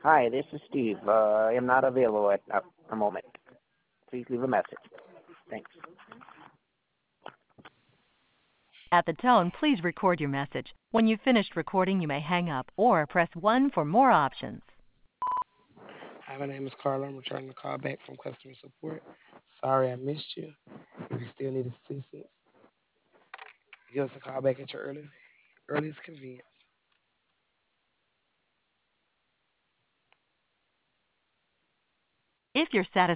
Hi, this is Steve. I am not available at a moment. Please leave a message. Thanks. At the tone, please record your message. When you've finished recording, you may hang up or press 1 for more options. Hi, my name is Carla. I'm returning the call back from customer support. Sorry I missed you. If you still need assistance, give us a call back at your earliest convenience. If you're satisfied